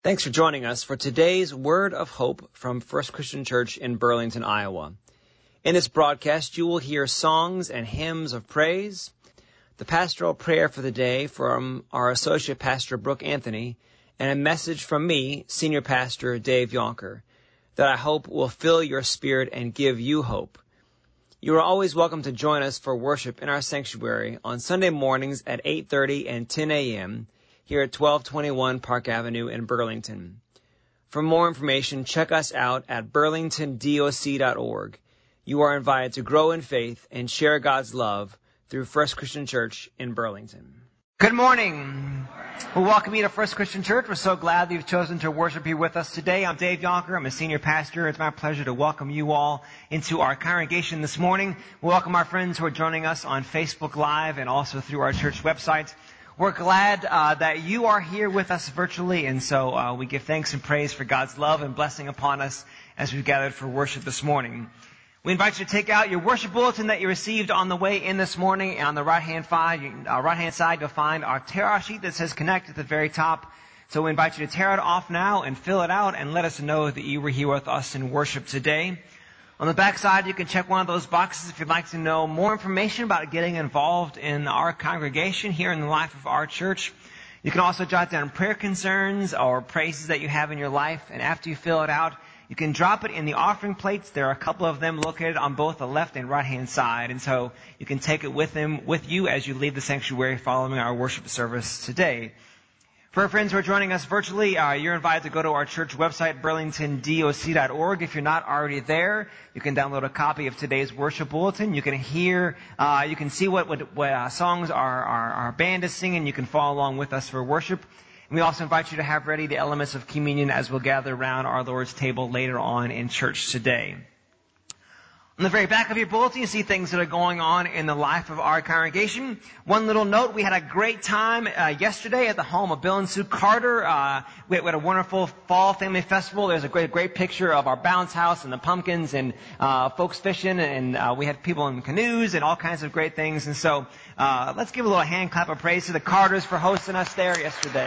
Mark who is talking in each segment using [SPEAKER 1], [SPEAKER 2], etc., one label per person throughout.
[SPEAKER 1] Thanks for joining us for today's Word of Hope from First Christian Church in Burlington, Iowa. In this broadcast, you will hear songs and hymns of praise, the pastoral prayer for the day from our Associate Pastor Brooke Anthony, and a message from me, Senior Pastor Dave Yonker, that I hope will fill your spirit and give you hope. You are always welcome to join us for worship in our sanctuary on Sunday mornings at 8:30 and 10 a.m., here at 1221 Park Avenue in Burlington. For more information, check us out at burlingtondoc.org. You are invited to grow in faith and share God's love through First Christian Church in Burlington.
[SPEAKER 2] Good morning. We welcome you to First Christian Church. We're so glad that you've chosen to worship here with us today. I'm Dave Yonker. I'm a senior pastor. It's my pleasure to welcome you all into our congregation this morning. We welcome our friends who are joining us on Facebook Live and also through our church website. We're glad that you are here with us virtually, and so we give thanks and praise for God's love and blessing upon us as we've gathered for worship this morning. We invite you to take out your worship bulletin that you received on the way in this morning. On the right-hand side, you'll find our tear sheet that says Connect at the very top. So we invite you to tear it off now and fill it out and let us know that you were here with us in worship today. On the back side, you can check one of those boxes if you'd like to know more information about getting involved in our congregation here in the life of our church. You can also jot down prayer concerns or praises that you have in your life. And after you fill it out, you can drop it in the offering plates. There are a couple of them located on both the left and right-hand side. And so you can take it with you as you leave the sanctuary following our worship service today. For our friends who are joining us virtually, you're invited to go to our church website, burlingtondoc.org. If you're not already there, you can download a copy of today's worship bulletin. You can see what songs our band is singing. You can follow along with us for worship. And we also invite you to have ready the elements of communion as we'll gather around our Lord's table later on in church today. On the very back of your bulletin, you see things that are going on in the life of our congregation. One little note, we had a great time yesterday at the home of Bill and Sue Carter. We had a wonderful fall family festival. There's a great picture of our bounce house and the pumpkins and folks fishing, and we had people in canoes and all kinds of great things. And so let's give a little hand clap of praise to the Carters for hosting us there yesterday.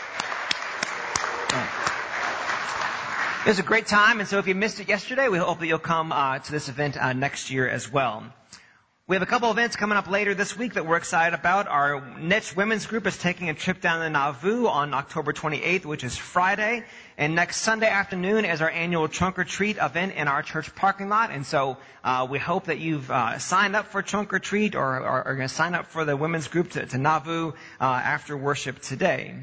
[SPEAKER 2] It was a great time, and so if you missed it yesterday, we hope that you'll come to this event next year as well. We have a couple events coming up later this week that we're excited about. Our niche women's group is taking a trip down to Nauvoo on October 28th, which is Friday. And next Sunday afternoon is our annual Trunk or Treat event in our church parking lot. And so we hope that you've signed up for Trunk or Treat or are going to sign up for the women's group to Nauvoo after worship today.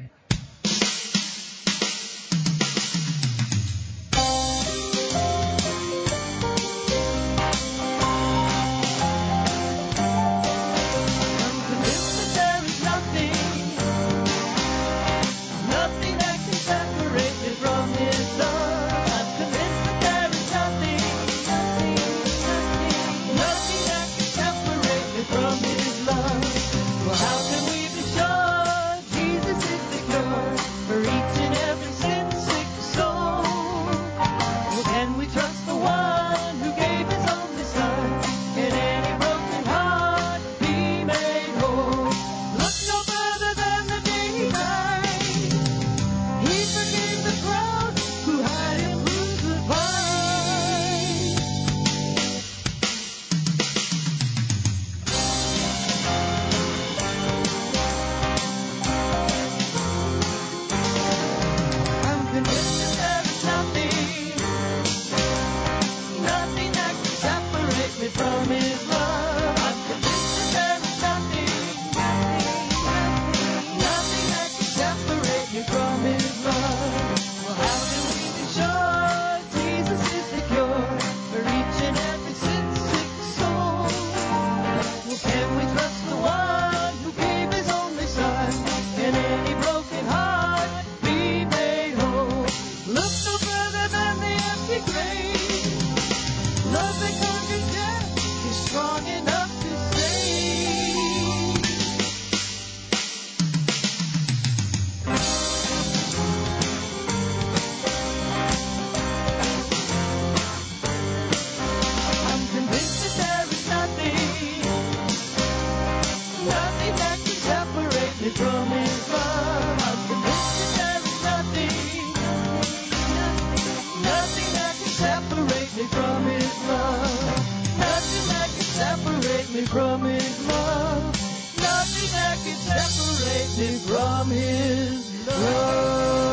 [SPEAKER 3] from His love. Nothing that can separate me from His love.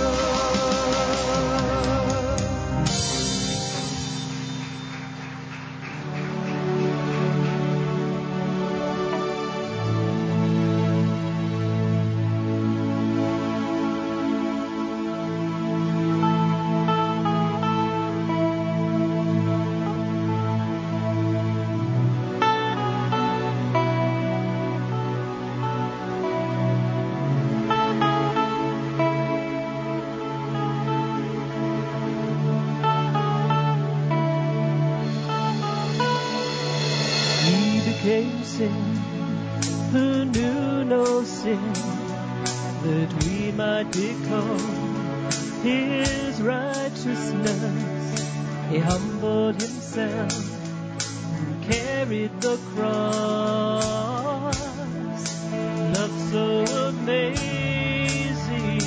[SPEAKER 3] Who knew no sin, that we might become His righteousness. He humbled Himself and carried the cross. Love so amazing,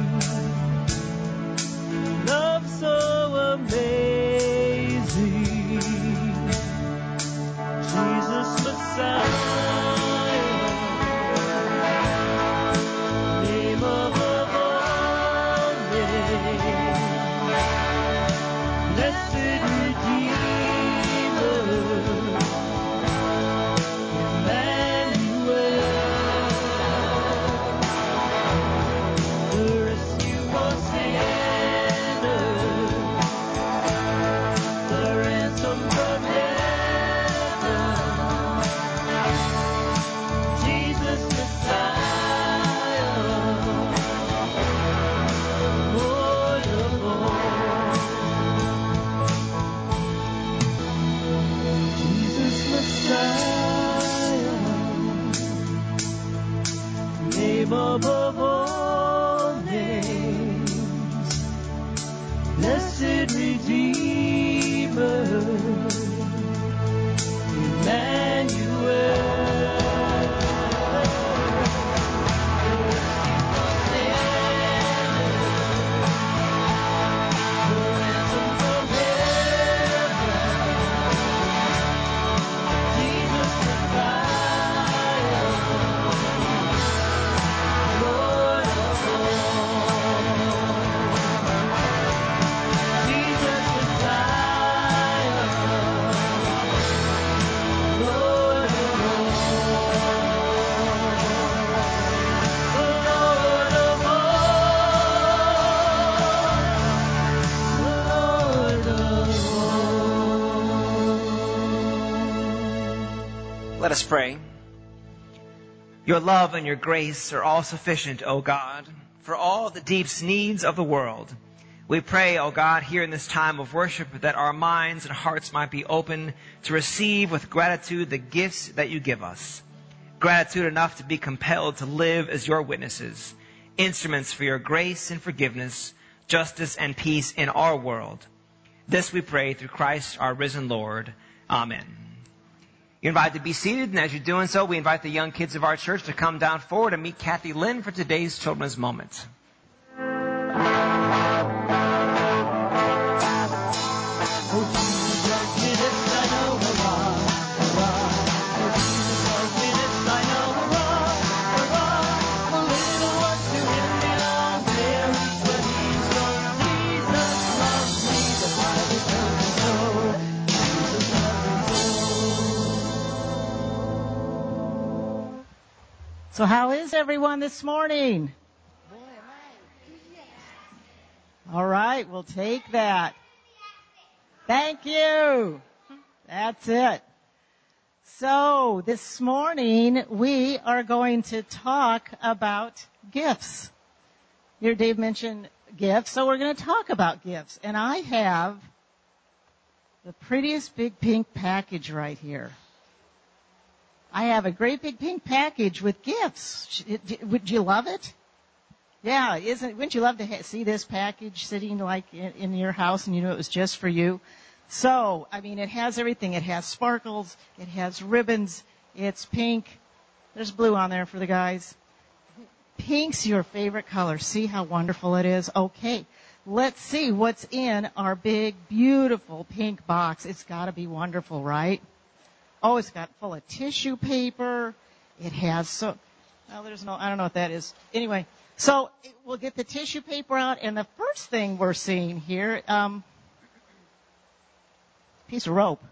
[SPEAKER 3] love so amazing. Jesus Messiah, name above all names, blessed Redeemer, Emmanuel, the rescue of sinners, the ransom from heaven. Above all names, blessed Redeemer, Emmanuel.
[SPEAKER 2] Let us pray. Your love and your grace are all sufficient, O God, for all the deep needs of the world. We pray, O God, here in this time of worship, that our minds and hearts might be open to receive with gratitude the gifts that you give us. Gratitude enough to be compelled to live as your witnesses, instruments for your grace and forgiveness, justice and peace in our world. This we pray through Christ our risen Lord. Amen. You're invited to be seated, and as you're doing so, we invite the young kids of our church to come down forward and meet Kathy Lynn for today's Children's Moment.
[SPEAKER 4] So how is everyone this morning? All right, we'll take that. Thank you. That's it. So this morning we are going to talk about gifts. Here Dave mentioned gifts, so we're going to talk about gifts. And I have the prettiest big pink package right here. I have a great big pink package with gifts. Would you love it? Yeah, wouldn't you love to see this package sitting like in your house and you know it was just for you? So, I mean, it has everything. It has sparkles. It has ribbons. It's pink. There's blue on there for the guys. Pink's your favorite color. See how wonderful it is? Okay, let's see what's in our big, beautiful pink box. It's got to be wonderful, right? Oh, it's got full of tissue paper. It has I don't know what that is. Anyway, so we'll get the tissue paper out, and the first thing we're seeing here, piece of rope.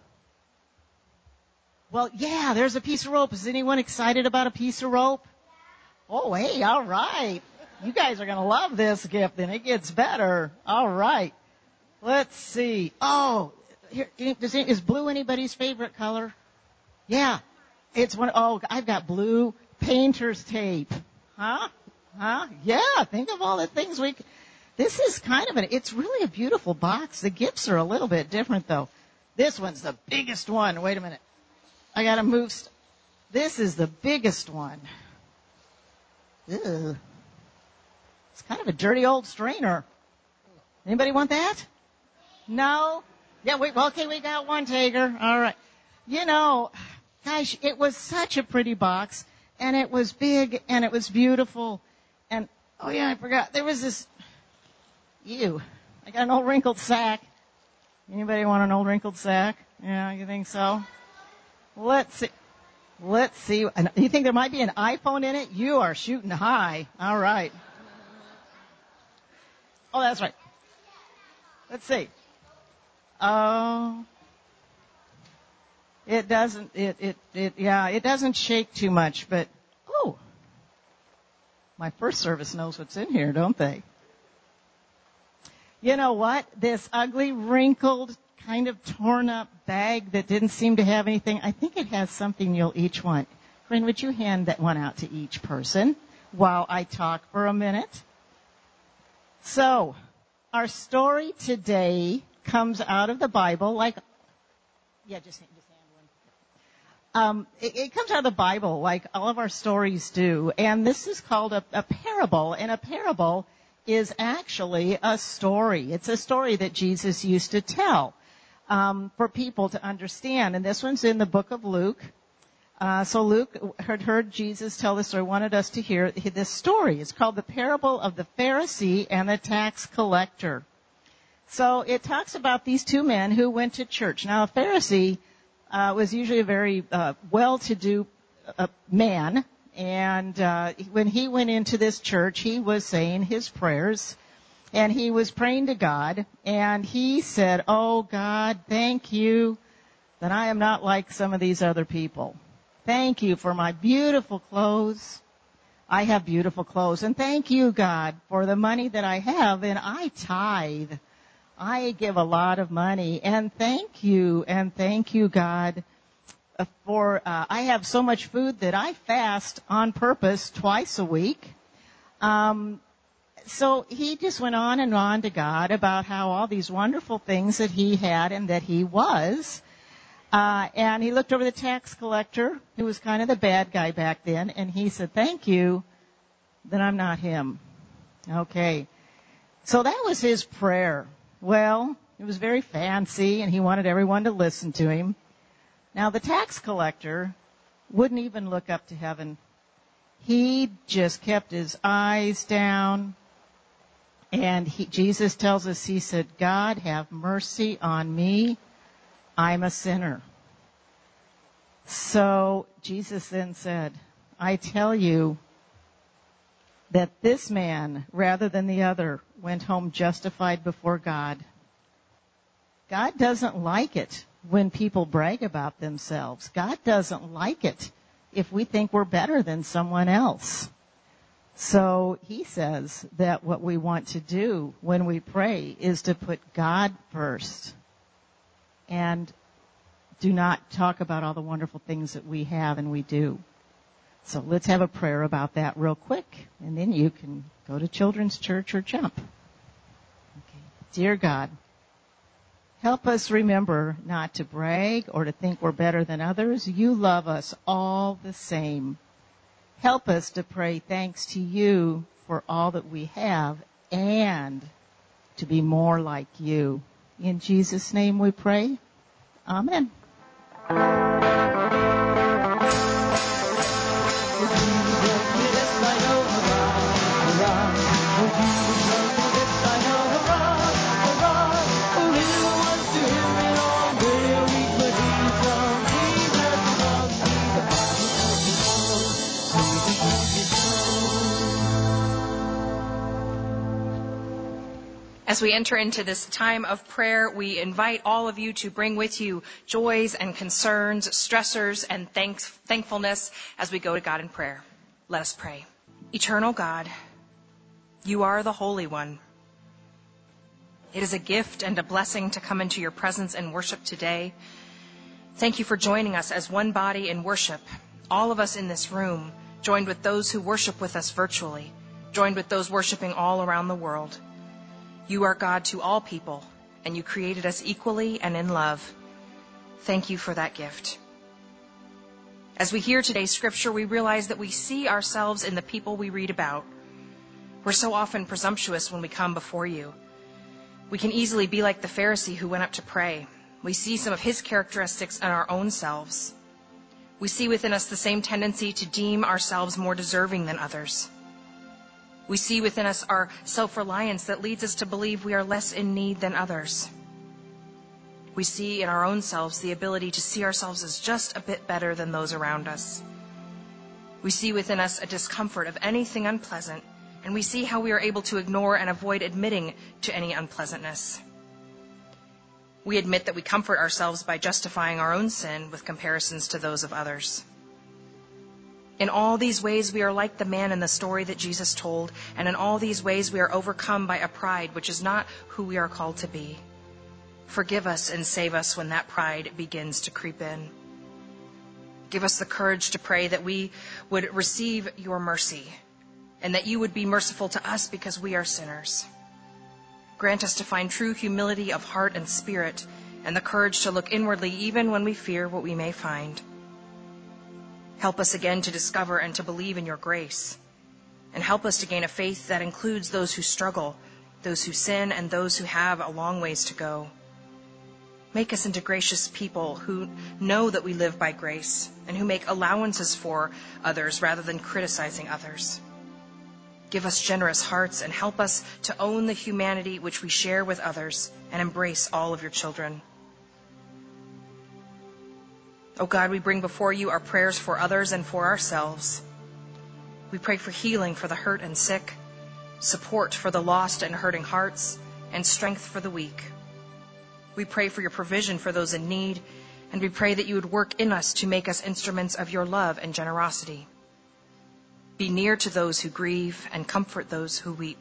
[SPEAKER 4] Well, yeah, there's a piece of rope. Is anyone excited about a piece of rope? Oh, hey, all right. You guys are going to love this gift, and it gets better. All right. Let's see. Oh, here, is blue anybody's favorite color? Yeah. It's I've got blue painter's tape. Huh? Yeah, think of all the things this is it's really a beautiful box. The gifts are a little bit different, though. This one's the biggest one. Wait a minute. I got to move. This is the biggest one. Ew. It's kind of a dirty old strainer. Anybody want that? No? Yeah, okay, we got one, Tager. All right. Gosh, it was such a pretty box, and it was big, and it was beautiful. And, oh yeah, I forgot. There was this, I got an old wrinkled sack. Anybody want an old wrinkled sack? Yeah, you think so? Let's see. You think there might be an iPhone in it? You are shooting high. All right. Oh, that's right. Let's see. Oh, it doesn't. It doesn't shake too much. But my first service knows what's in here, don't they? You know what? This ugly, wrinkled, kind of torn up bag that didn't seem to have anything. I think it has something you'll each want. Friend, would you hand that one out to each person while I talk for a minute? So, our story today comes out of the Bible, just hand one. It comes out of the Bible like all of our stories do, and this is called a parable, and a parable is actually a story. It's a story that Jesus used to tell for people to understand, and this one's in the book of Luke. So Luke had heard Jesus tell this story, wanted us to hear this story. It's called the parable of the Pharisee and the tax collector. So it talks about these two men who went to church. Now, a Pharisee was usually a very well-to-do man, and when he went into this church, he was saying his prayers, and he was praying to God, and he said, "Oh, God, thank you that I am not like some of these other people. Thank you for my beautiful clothes. I have beautiful clothes. And thank you, God, for the money that I have, and I tithe. I give a lot of money, and thank you, God, for I have so much food that I fast on purpose twice a week." So he just went on and on to God about how all these wonderful things that he had and that he was. And he looked over the tax collector, who was kind of the bad guy back then, and he said, "Thank you that I'm not him." Okay. So that was his prayer. Well, it was very fancy, and he wanted everyone to listen to him. Now, the tax collector wouldn't even look up to heaven. He just kept his eyes down. And Jesus tells us, he said, "God, have mercy on me. I'm a sinner." So Jesus then said, "I tell you that this man, rather than the other, went home justified before God." God doesn't like it when people brag about themselves. God doesn't like it if we think we're better than someone else. So he says that what we want to do when we pray is to put God first and do not talk about all the wonderful things that we have and we do. So let's have a prayer about that real quick, and then you can go to children's church or jump. Okay. Dear God, help us remember not to brag or to think we're better than others. You love us all the same. Help us to pray thanks to you for all that we have and to be more like you. In Jesus' name we pray. Amen.
[SPEAKER 5] As we enter into this time of prayer, we invite all of you to bring with you joys and concerns, stressors and thankfulness as we go to God in prayer. Let us pray. Eternal God, you are the Holy One. It is a gift and a blessing to come into your presence and worship today. Thank you for joining us as one body in worship, all of us in this room, joined with those who worship with us virtually, joined with those worshiping all around the world. You are God to all people, and you created us equally and in love. Thank you for that gift. As we hear today's scripture, we realize that we see ourselves in the people we read about. We're so often presumptuous when we come before you. We can easily be like the Pharisee who went up to pray. We see some of his characteristics in our own selves. We see within us the same tendency to deem ourselves more deserving than others. We see within us our self-reliance that leads us to believe we are less in need than others. We see in our own selves the ability to see ourselves as just a bit better than those around us. We see within us a discomfort of anything unpleasant, and we see how we are able to ignore and avoid admitting to any unpleasantness. We admit that we comfort ourselves by justifying our own sin with comparisons to those of others. In all these ways, we are like the man in the story that Jesus told, and in all these ways, we are overcome by a pride which is not who we are called to be. Forgive us and save us when that pride begins to creep in. Give us the courage to pray that we would receive your mercy, and that you would be merciful to us because we are sinners. Grant us to find true humility of heart and spirit, and the courage to look inwardly even when we fear what we may find. Help us again to discover and to believe in your grace. And help us to gain a faith that includes those who struggle, those who sin, and those who have a long ways to go. Make us into gracious people who know that we live by grace and who make allowances for others rather than criticizing others. Give us generous hearts and help us to own the humanity which we share with others and embrace all of your children. Oh God, we bring before you our prayers for others and for ourselves. We pray for healing for the hurt and sick, support for the lost and hurting hearts, and strength for the weak. We pray for your provision for those in need, and we pray that you would work in us to make us instruments of your love and generosity. Be near to those who grieve and comfort those who weep.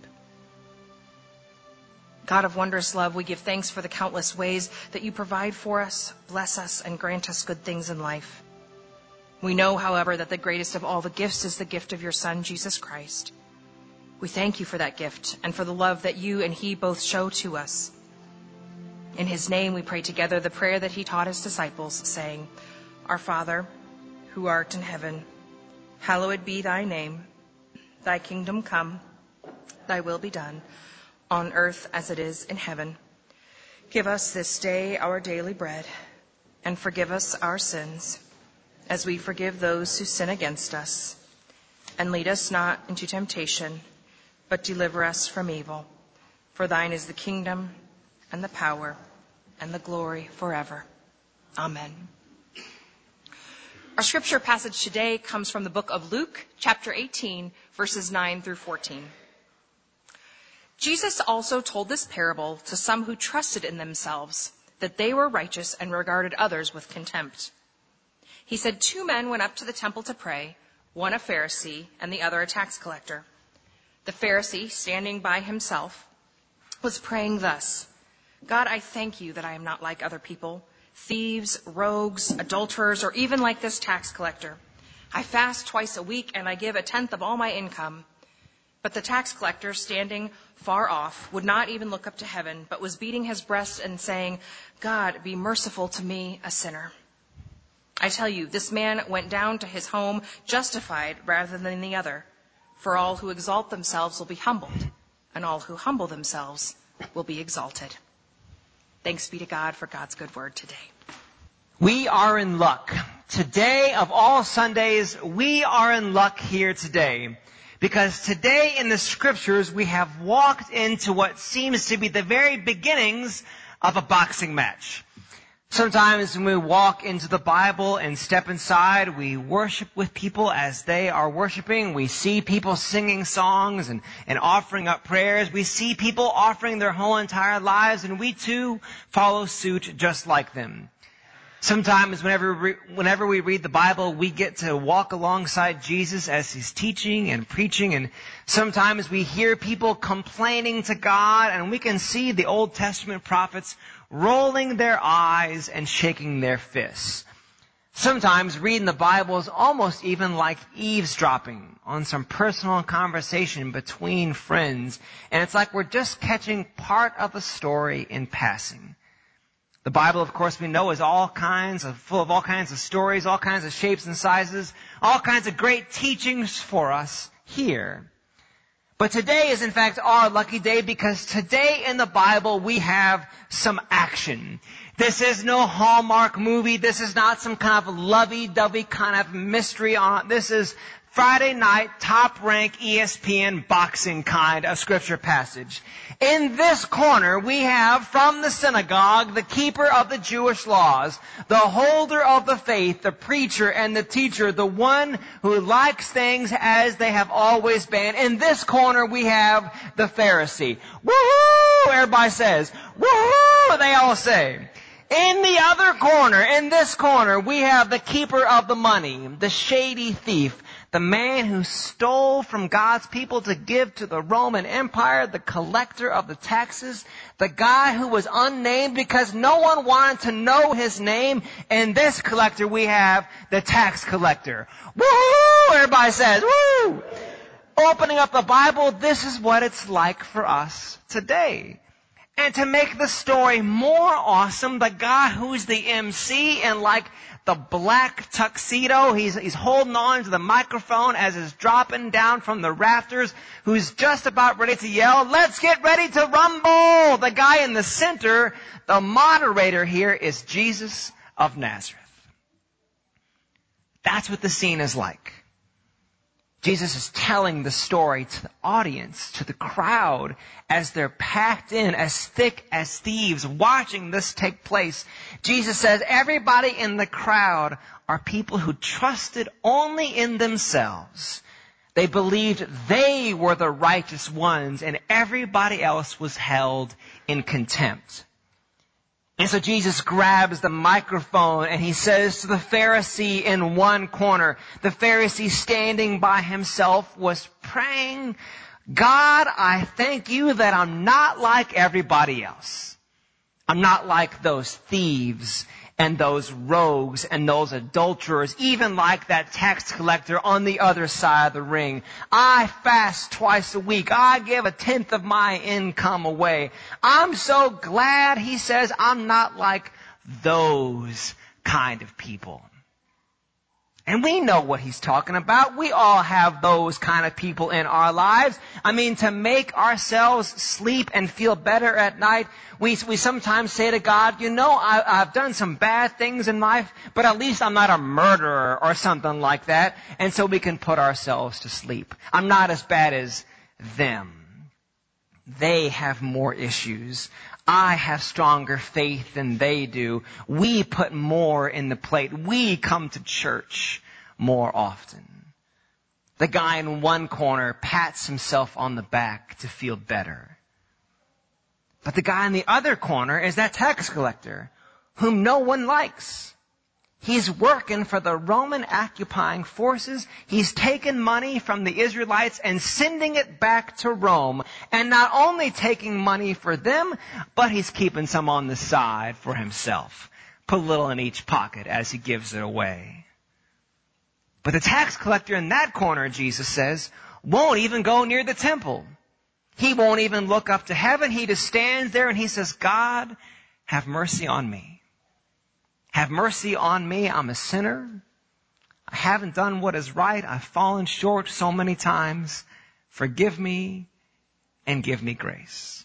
[SPEAKER 5] God of wondrous love, we give thanks for the countless ways that you provide for us, bless us, and grant us good things in life. We know, however, that the greatest of all the gifts is the gift of your Son, Jesus Christ. We thank you for that gift and for the love that you and he both show to us. In his name we pray together the prayer that he taught his disciples, saying, Our Father, who art in heaven, hallowed be thy name. Thy kingdom come, thy will be done, on earth as it is in heaven. Give us this day our daily bread, and forgive us our sins, as we forgive those who sin against us. And lead us not into temptation, but deliver us from evil. For thine is the kingdom, and the power, and the glory forever. Amen. Our scripture passage today comes from the book of Luke, chapter 18, verses 9 through 14. Jesus also told this parable to some who trusted in themselves that they were righteous and regarded others with contempt. He said 2 men went up to the temple to pray, one a Pharisee and the other a tax collector. The Pharisee, standing by himself, was praying thus, God, I thank you that I am not like other people, thieves, rogues, adulterers, or even like this tax collector. I fast twice a week and I give 1/10 of all my income. But the tax collector, standing far off, would not even look up to heaven, but was beating his breast and saying, God, be merciful to me, a sinner. I tell you, this man went down to his home justified rather than the other. For all who exalt themselves will be humbled, and all who humble themselves will be exalted. Thanks be to God for God's good word today.
[SPEAKER 2] We are in luck. Today, of all Sundays, we are in luck here today. Because today in the scriptures, we have walked into what seems to be the very beginnings of a boxing match. Sometimes when we walk into the Bible and step inside, we worship with people as they are worshiping. We see people singing songs and offering up prayers. We see people offering their whole entire lives, and we too follow suit just like them. Sometimes whenever we read the Bible, we get to walk alongside Jesus as he's teaching and preaching, and sometimes we hear people complaining to God, and we can see the Old Testament prophets rolling their eyes and shaking their fists. Sometimes reading the Bible is almost even like eavesdropping on some personal conversation between friends, and it's like we're just catching part of a story in passing. The Bible, of course, we know is full of all kinds of stories, all kinds of shapes and sizes, all kinds of great teachings for us here. But today is in fact our lucky day, because today in the Bible we have some action. This is no Hallmark movie. This is not some kind of lovey-dovey kind of mystery. This is Friday night, top-rank ESPN boxing kind of scripture passage. In this corner, we have from the synagogue, the keeper of the Jewish laws, the holder of the faith, the preacher and the teacher, the one who likes things as they have always been. In this corner, we have the Pharisee. Woohoo! Everybody says, woohoo! They all say. In the other corner, in this corner, we have the keeper of the money, the shady thief, the man who stole from God's people to give to the Roman Empire, the collector of the taxes, the guy who was unnamed because no one wanted to know his name. In this collector, we have the tax collector. Woo! Everybody says, woo! Opening up the Bible, this is what it's like for us today. And to make the story more awesome, the guy who's the MC in like the black tuxedo, he's holding on to the microphone as it's dropping down from the rafters, who's just about ready to yell, "Let's get ready to rumble!" The guy in the center, the moderator here, is Jesus of Nazareth. That's what the scene is like. Jesus is telling the story to the audience, to the crowd, as they're packed in, as thick as thieves, watching this take place. Jesus says everybody in the crowd are people who trusted only in themselves. They believed they were the righteous ones, and everybody else was held in contempt. And so Jesus grabs the microphone and he says to the Pharisee in one corner, the Pharisee standing by himself was praying, "God, I thank you that I'm not like everybody else. I'm not like those thieves and those rogues and those adulterers, even like that tax collector on the other side of the ring. I fast twice a week. I give 1/10 of my income away. I'm so glad," he says, "I'm not like those kind of people." And we know what he's talking about. We all have those kind of people in our lives. I mean, to make ourselves sleep and feel better at night, we sometimes say to God, I've done some bad things in life, but at least I'm not a murderer or something like that. And so we can put ourselves to sleep. I'm not as bad as them. They have more issues. I have stronger faith than they do. We put more in the plate. We come to church more often. The guy in one corner pats himself on the back to feel better. But the guy in the other corner is that tax collector whom no one likes. He's working for the Roman occupying forces. He's taken money from the Israelites and sending it back to Rome. And not only taking money for them, but he's keeping some on the side for himself. Put a little in each pocket as he gives it away. But the tax collector in that corner, Jesus says, won't even go near the temple. He won't even look up to heaven. He just stands there and he says, "God, have mercy on me. Have mercy on me. I'm a sinner. I haven't done what is right. I've fallen short so many times. Forgive me and give me grace."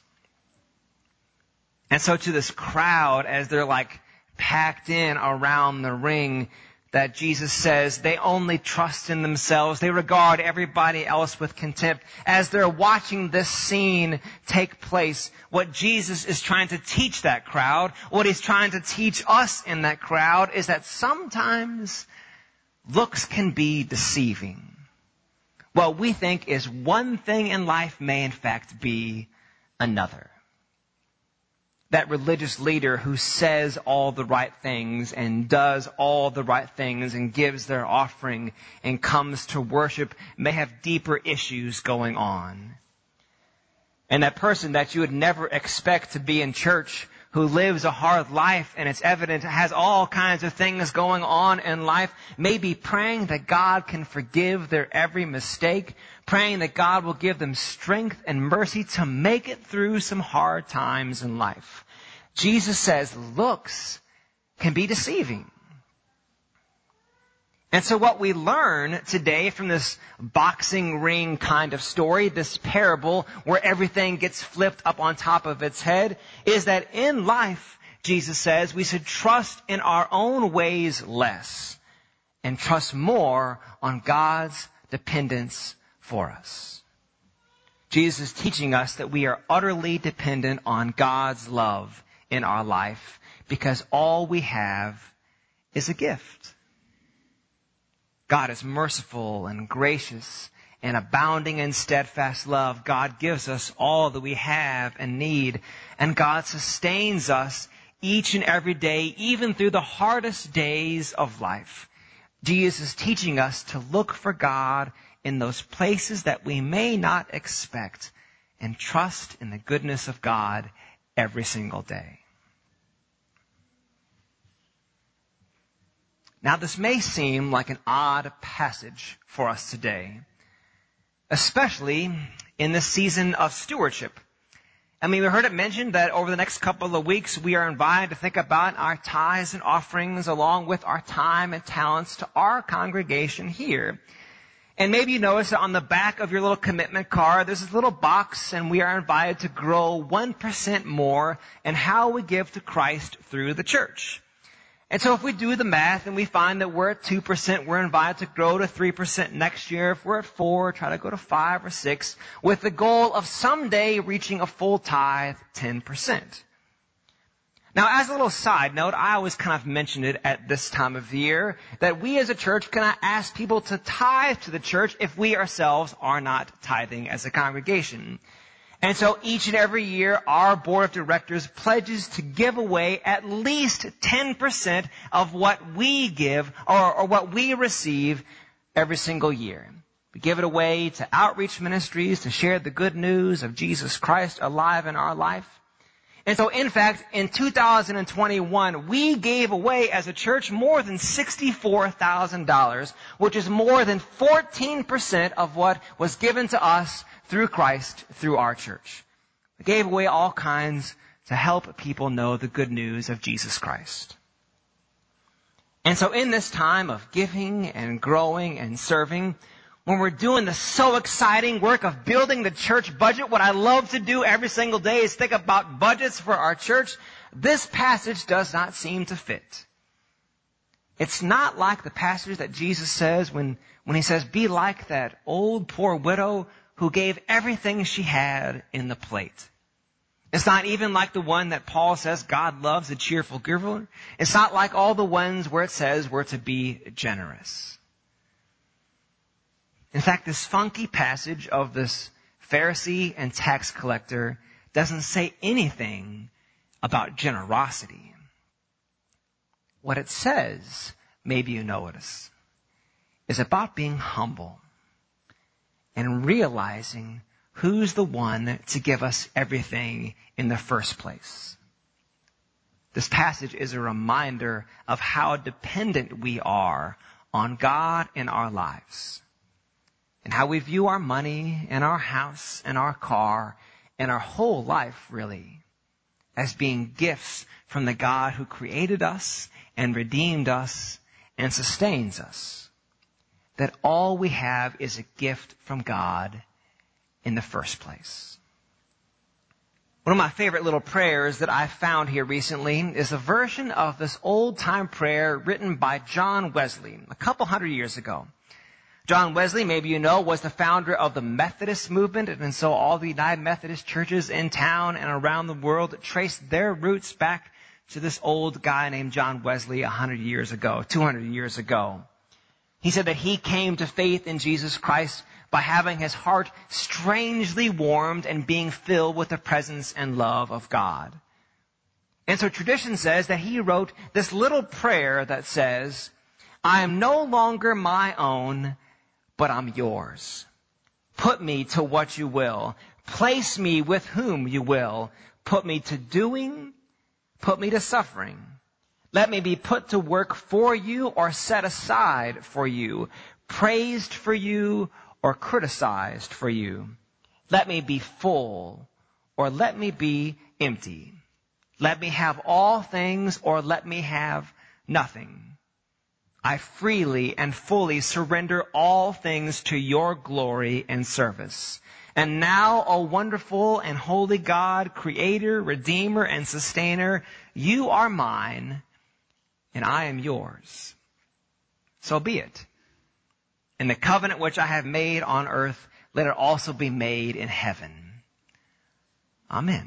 [SPEAKER 2] And so to this crowd, as they're like packed in around the ring, that Jesus says they only trust in themselves. They regard everybody else with contempt. As they're watching this scene take place, what Jesus is trying to teach that crowd, what he's trying to teach us in that crowd, is that sometimes looks can be deceiving. What we think is one thing in life may in fact be another. That religious leader who says all the right things and does all the right things and gives their offering and comes to worship may have deeper issues going on. And that person that you would never expect to be in church, who lives a hard life and it's evident has all kinds of things going on in life, may be praying that God can forgive their every mistake, praying that God will give them strength and mercy to make it through some hard times in life. Jesus says looks can be deceiving. And so what we learn today from this boxing ring kind of story, this parable where everything gets flipped up on top of its head, is that in life, Jesus says, we should trust in our own ways less and trust more on God's dependence for us. Jesus is teaching us that we are utterly dependent on God's love in our life because all we have is a gift. God is merciful and gracious and abounding in steadfast love. God gives us all that we have and need, and God sustains us each and every day, even through the hardest days of life. Jesus is teaching us to look for God in those places that we may not expect and trust in the goodness of God every single day. Now, this may seem like an odd passage for us today, especially in this season of stewardship. I mean, we heard it mentioned that over the next couple of weeks, we are invited to think about our tithes and offerings along with our time and talents to our congregation here. And maybe you notice that on the back of your little commitment card, there's this little box, and we are invited to grow 1% more in how we give to Christ through the church. And so if we do the math and we find that we're at 2%, we're invited to grow to 3% next year. If we're at 4, try to go to 5 or 6, with the goal of someday reaching a full tithe, 10%. Now, as a little side note, I always kind of mention it at this time of the year, that we as a church cannot ask people to tithe to the church if we ourselves are not tithing as a congregation. And so each and every year, our board of directors pledges to give away at least 10% of what we give or what we receive every single year. We give it away to outreach ministries to share the good news of Jesus Christ alive in our life. And so, in fact, in 2021, we gave away as a church more than $64,000, which is more than 14% of what was given to us through Christ, through our church. We gave away all kinds to help people know the good news of Jesus Christ. And so in this time of giving and growing and serving, when we're doing the so exciting work of building the church budget, what I love to do every single day is think about budgets for our church. This passage does not seem to fit. It's not like the passage that Jesus says when he says, be like that old poor widow who gave everything she had in the plate. It's not even like the one that Paul says God loves a cheerful giver. It's not like all the ones where it says we're to be generous. In fact, this funky passage of this Pharisee and tax collector doesn't say anything about generosity. What it says, maybe you notice, is about being humble and realizing who's the one to give us everything in the first place. This passage is a reminder of how dependent we are on God in our lives, and how we view our money and our house and our car and our whole life, really, as being gifts from the God who created us and redeemed us and sustains us. That all we have is a gift from God in the first place. One of my favorite little prayers that I found here recently is a version of this old-time prayer written by John Wesley a couple hundred years ago. John Wesley, maybe you know, was the founder of the Methodist movement, and so all the United Methodist churches in town and around the world traced their roots back to this old guy named John Wesley 100 years ago, 200 years ago. He said that he came to faith in Jesus Christ by having his heart strangely warmed and being filled with the presence and love of God. And so tradition says that he wrote this little prayer that says, I am no longer my own, but I'm yours. Put me to what you will. Place me with whom you will. Put me to doing, put me to suffering. Let me be put to work for you or set aside for you, praised for you or criticized for you. Let me be full or let me be empty. Let me have all things or let me have nothing. I freely and fully surrender all things to your glory and service. And now, O wonderful and holy God, Creator, Redeemer, and Sustainer, you are mine and I am yours. So be it. And the covenant which I have made on earth, let it also be made in heaven. Amen.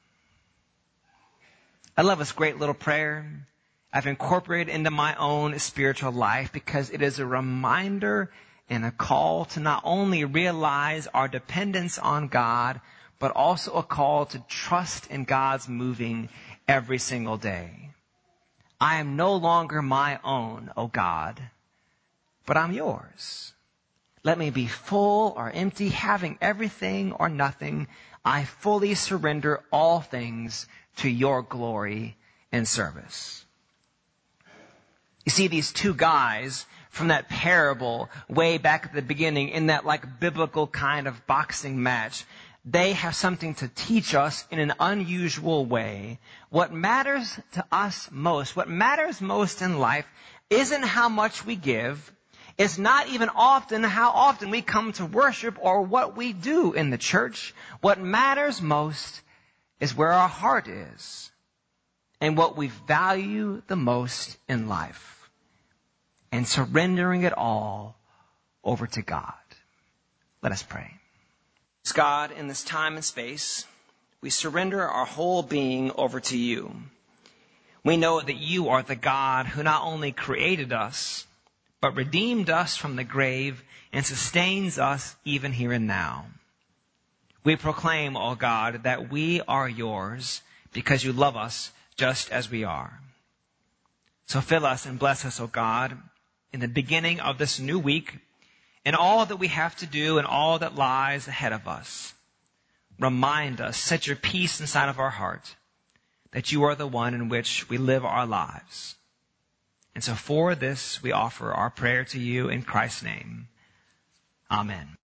[SPEAKER 2] I love this great little prayer. I've incorporated into my own spiritual life because it is a reminder and a call to not only realize our dependence on God, but also a call to trust in God's moving every single day. I am no longer my own, O God, but I'm yours. Let me be full or empty, having everything or nothing. I fully surrender all things to your glory and service. You see, these two guys from that parable way back at the beginning in that like biblical kind of boxing match, they have something to teach us in an unusual way. What matters to us most, what matters most in life isn't how much we give. It's not even often how often we come to worship or what we do in the church. What matters most is where our heart is and what we value the most in life, and surrendering it all over to God. Let us pray. God, in this time and space, we surrender our whole being over to you. We know that you are the God who not only created us, but redeemed us from the grave and sustains us even here and now. We proclaim, O God, that we are yours because you love us just as we are. So fill us and bless us, O God, in the beginning of this new week, and all that we have to do and all that lies ahead of us. Remind us, set your peace inside of our heart, that you are the one in which we live our lives. And so for this, we offer our prayer to you in Christ's name. Amen.